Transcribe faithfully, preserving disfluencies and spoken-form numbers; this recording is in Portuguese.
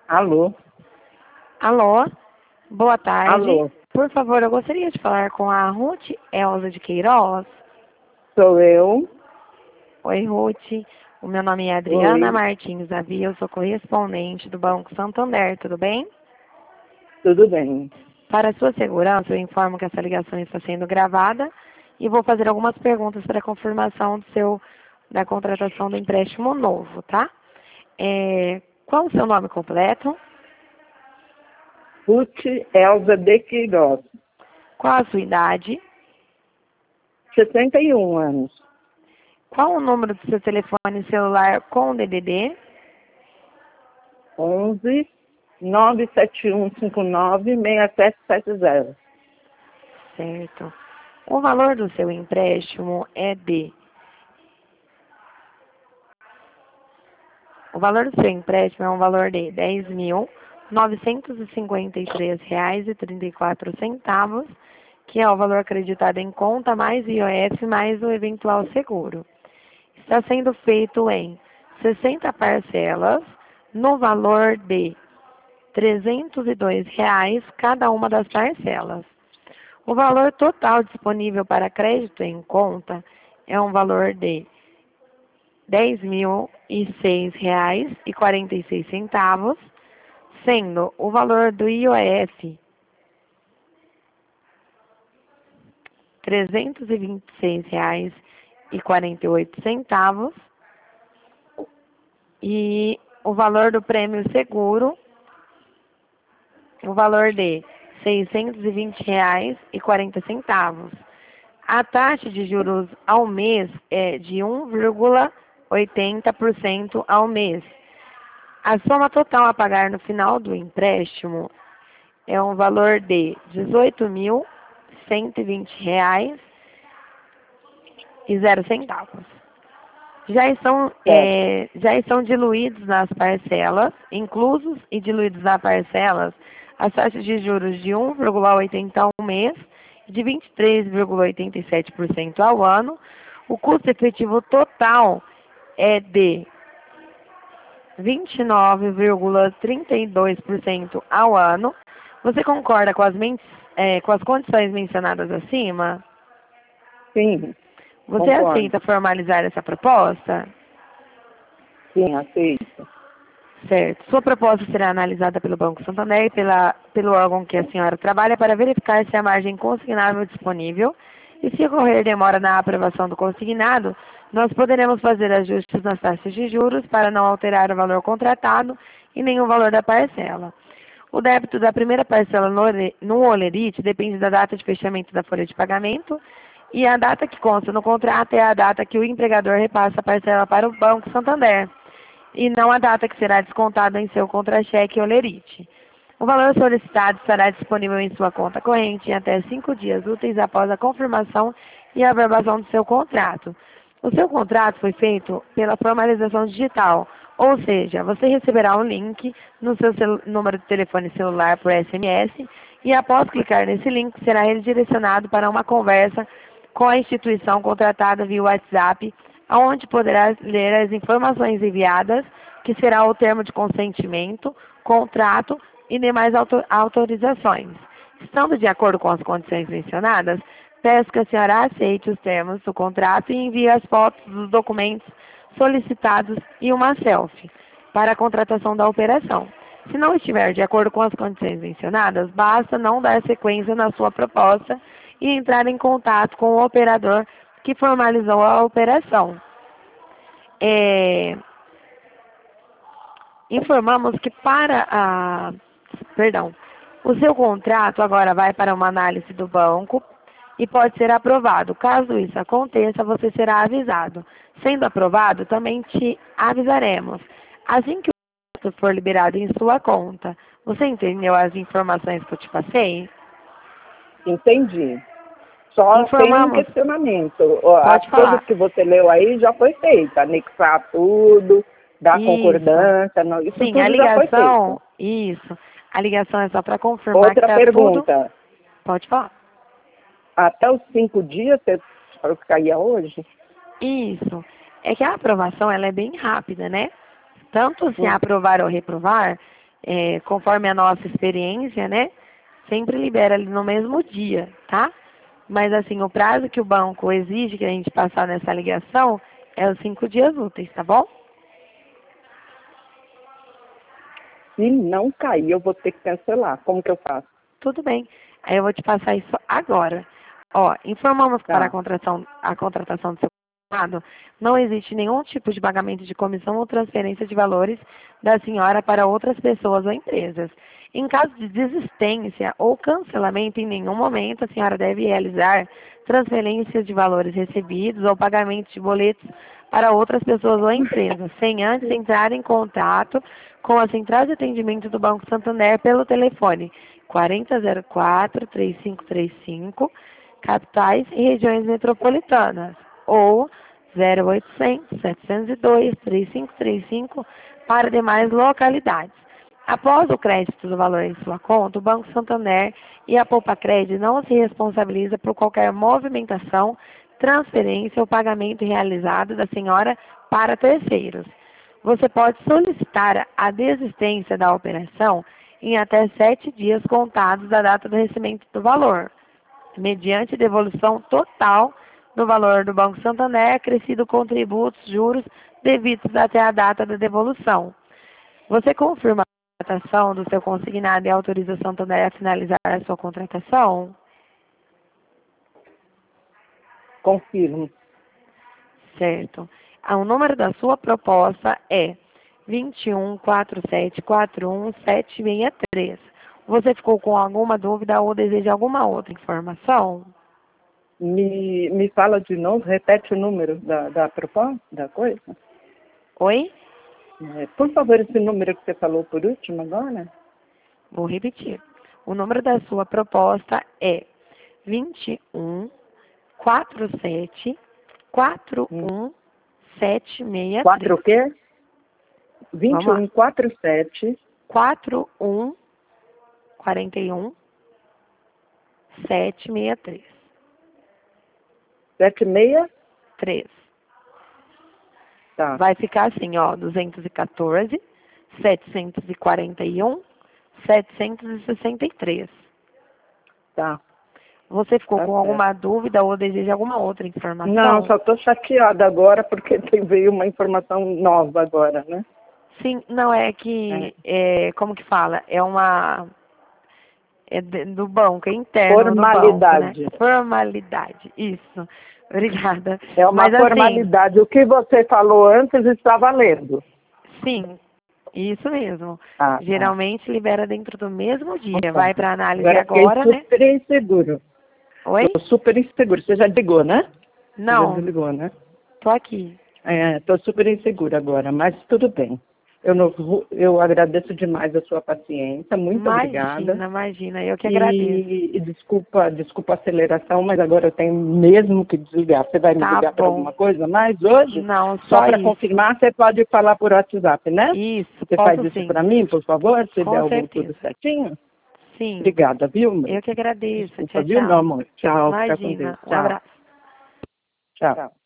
Alô? Alô, boa tarde. Alô? Por favor, eu gostaria de falar com a Ruth Elza de Queiroz. Sou eu? Oi, Ruth. O meu nome é Adriana Oi, Martins Davi, eu sou correspondente do Banco Santander, tudo bem? tudo bem? Para sua segurança, eu informo que essa ligação está sendo gravada e vou fazer algumas perguntas para confirmação do seu, da contratação do empréstimo novo, tá? É, qual o seu nome completo? Ruth Elza de Queiroz, Qual a sua idade? sessenta e um anos, Qual o número do seu telefone celular com D D D? onze nove sete um cinco nove seis sete sete zero. Certo. O valor do seu empréstimo é de... O valor do seu empréstimo é um valor de dez mil novecentos e cinquenta e três reais e trinta e quatro centavos, que é o valor acreditado em conta mais I O F mais o eventual seguro. Está sendo feito em sessenta parcelas no valor de trezentos e dois reais cada uma das parcelas. O valor total disponível para crédito em conta é um valor de dez mil e seis reais e quarenta e seis centavos, sendo o valor do I O F trezentos e vinte e seis reais e quarenta e oito centavos e o valor do prêmio seguro, o valor de seiscentos e vinte reais e quarenta centavos. A taxa de juros ao mês é de um vírgula oitenta por cento ao mês. A soma total a pagar no final do empréstimo é um valor de dezoito mil cento e vinte reais e zero centavos. Já estão, Certo. é, já estão diluídos nas parcelas, inclusos e diluídos nas parcelas, as taxas de juros de um vírgula oitenta por cento ao mês e de vinte e três vírgula oitenta e sete por cento ao ano. O custo efetivo total é de vinte e nove vírgula trinta e dois por cento ao ano. Você concorda com as, men é, com as condições mencionadas acima? Sim, Você concordo. aceita formalizar essa proposta? Sim, aceito. Certo. Sua proposta será analisada pelo Banco Santander e pela, pelo órgão que a senhora trabalha para verificar se a margem consignável é disponível e se ocorrer demora na aprovação do consignado, nós poderemos fazer ajustes nas taxas de juros para não alterar o valor contratado e nem o valor da parcela. O débito da primeira parcela no, no Olerite depende da data de fechamento da folha de pagamento e a data que consta no contrato é a data que o empregador repassa a parcela para o Banco Santander e não a data que será descontada em seu contra-cheque Olerite. O valor solicitado estará disponível em sua conta corrente em até cinco dias úteis após a confirmação e averbação do seu contrato. O seu contrato foi feito pela formalização digital, ou seja, você receberá um link no seu número de telefone celular por S M S e após clicar nesse link será redirecionado para uma conversa com a instituição contratada via WhatsApp, onde poderá ler as informações enviadas, que será o termo de consentimento, contrato e demais autorizações. Estando de acordo com as condições mencionadas, peço que a senhora aceite os termos do contrato e envie as fotos dos documentos solicitados e uma selfie para a contratação da operação. Se não estiver de acordo com as condições mencionadas, basta não dar sequência na sua proposta e entrar em contato com o operador que formalizou a operação. É, informamos que para a... Perdão. O seu contrato agora vai para uma análise do banco e pode ser aprovado. Caso isso aconteça, você será avisado. Sendo aprovado, também te avisaremos. Assim que o contrato for liberado em sua conta, você entendeu as informações que eu te passei? Entendi. Só tem um Informamos. questionamento. As Pode coisas falar. que você leu aí já foi feita. Anexar tudo, dar Isso. concordância. Não, isso Sim, tudo a já foi ligação, feito. isso. A ligação é só para confirmar que Outra está tudo. pergunta. Pode falar. Até os cinco dias, você falou que caía hoje? Isso. É que a aprovação ela é bem rápida, né? Tanto se Hum. aprovar ou reprovar, é, conforme a nossa experiência, né, sempre libera ali no mesmo dia, tá? Mas assim, o prazo que o banco exige que a gente passar nessa ligação é os cinco dias úteis, tá bom? Se não cair, eu vou ter que cancelar. Como que eu faço? Tudo bem. Aí eu vou te passar isso agora. Ó, informamos que Tá. para a contratação, a contratação do seu contratado, não existe nenhum tipo de pagamento de comissão ou transferência de valores da senhora para outras pessoas ou empresas. Em caso de desistência ou cancelamento, em nenhum momento a senhora deve realizar transferências de valores recebidos ou pagamento de boletos para outras pessoas ou empresas, sem antes entrar em contato com a central de atendimento do Banco Santander pelo telefone quarenta zero quatro, três cinco três cinco, capitais e regiões metropolitanas, ou zero oitocentos, setecentos e dois, três cinco três cinco para demais localidades. Após o crédito do valor em sua conta, o Banco Santander e a Poupacred não se responsabiliza por qualquer movimentação, transferência ou pagamento realizado da senhora para terceiros. Você pode solicitar a desistência da operação em até sete dias contados da data do recebimento do valor, mediante devolução total do valor do Banco Santander, acrescido com tributos, juros devidos até a data da devolução. Você confirma a contratação do seu consignado e autoriza o Santander a finalizar a sua contratação? Confirmo. Certo. O número da sua proposta é vinte e um, quarenta e sete, quarenta e um, sete seis três. Você ficou com alguma dúvida ou deseja alguma outra informação? Me, me fala de novo, repete o número da, da proposta, da coisa. Oi? É, por favor, esse número que você falou por último agora. Vou repetir. O número da sua proposta é vinte e um, quarenta e sete, quarenta e um, sete seis três. quatro o quê? vinte e um, quarenta e sete. quarenta e um, quarenta e um, sete seis três. sete seis? três. Tá. Vai ficar assim, ó, duzentos e quatorze, setecentos e quarenta e um, setecentos e sessenta e três. Tá. Você ficou Tá com certo. alguma dúvida ou deseja alguma outra informação? Não, só estou chateada agora porque tem- veio uma informação nova agora, né? Sim, não, é que, é, como que fala? É uma... É de- do banco, é interno do banco, Formalidade. né? Formalidade, isso. Obrigada. É uma Mas, assim, formalidade. O que você falou antes está valendo. sim, isso mesmo. Ah, tá. Geralmente libera dentro do mesmo dia. Tá. Vai para análise Agora fiquei agora, né? super inseguro. Oi? Estou super inseguro. Você já ligou, né? Você já Não, desligou, né? tô aqui. Estou super insegura agora, mas tudo bem. Eu, não vou- eu agradeço demais a sua paciência. Muito Imagina, obrigada. imagina, eu que agradeço. E, e desculpa, desculpa a aceleração, mas agora eu tenho mesmo que desligar. Você vai me Tá ligar para bom. alguma coisa mais hoje? Não, Só só para isso. confirmar, você pode falar por WhatsApp, né? Isso, Você posso faz isso sim. para mim, por favor, se Com der algum certeza. tudo certinho? Sim, Obrigada, viu? eu que agradeço. Desculpa, Tchau, viu, meu tchau. amor? Tchau, fica com Deus. Imagina, um Tchau. abraço. Tchau.